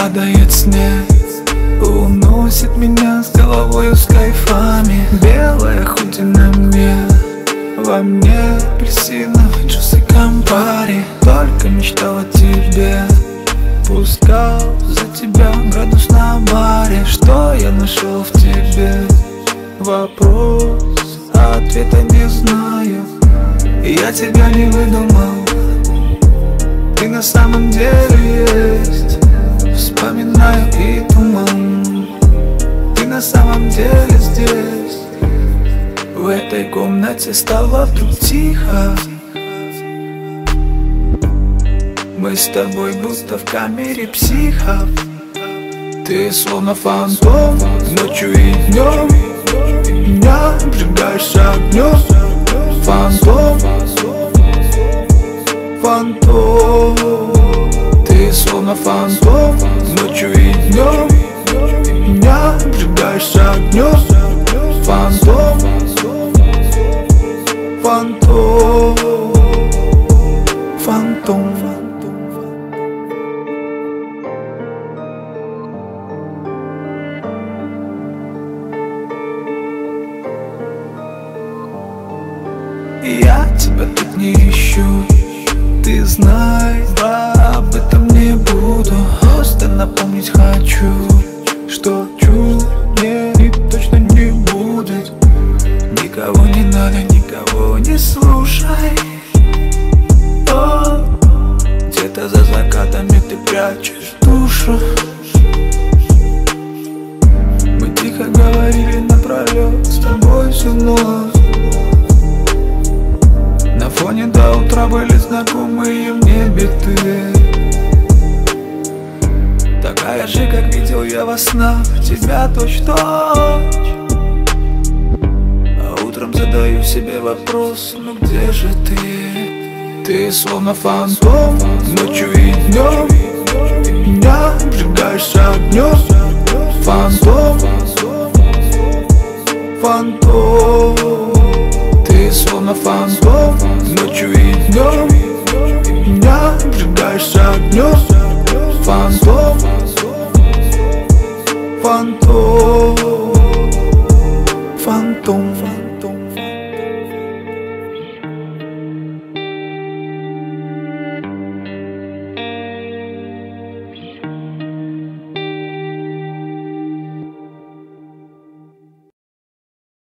падает снег, уносит меня с головою с кайфами. Белая худи на мне, во мне апельсиновые джусы Кампари. Только мечтал о тебе, пускал за тебя градус на баре. Что я нашел в тебе? Вопрос, ответа не знаю. Я тебя не выдумал, ты на самом деле есть. Вспоминаю и туман, ты на самом деле здесь. В этой комнате стало вдруг тихо. Мы с тобой будто в камере психов. Ты словно фантом, ночью и днем меня обжигаешь огнем. Фантом, фантом. Ты словно фантом, ночью и днем меня обжигаешь огнем. Фантом, фантом, фантом. Я тебя тут не ищу, ты знай, об этом не буду. Просто напомнить хочу, что чуднее и точно не будет. Никого не надо, никого не слушай. О, где-то за закатами ты прячешь душу. Мы тихо говорили напролет с тобой всю ночь. На фоне до утра были знакомые мне биты. Такая же, как видел я во снах тебя точь-в-точь. А утром задаю себе вопрос: ну где же ты? Ты словно фантом, ночью и днем меня обжигаешь огнем. Фантом, фантом. Ты словно фантом, ночью и днем меня обжигаешь огнем. Фантом, фантом, фантом.